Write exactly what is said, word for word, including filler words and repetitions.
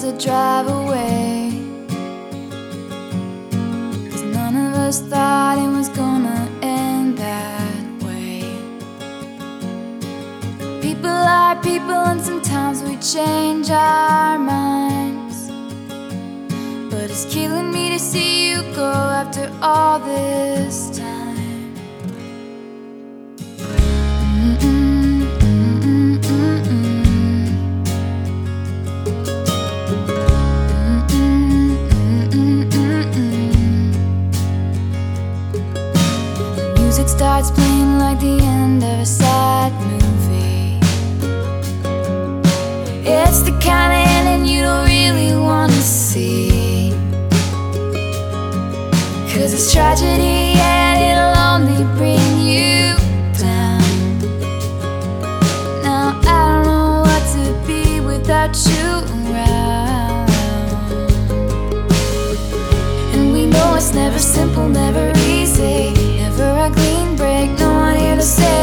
as I drive away, 'cause none of us thought it was gonna end that way. People are people, and sometimes we change our minds, but it's killing me to see you go after all this time. Music starts playing like the end of a sad movie. It's the kind of ending you don't really want to see, 'cause it's tragedy and it'll only bring you down. Now I don't know what to be without you around, and we know it's never simple, never easy, never a clean break, no one here to say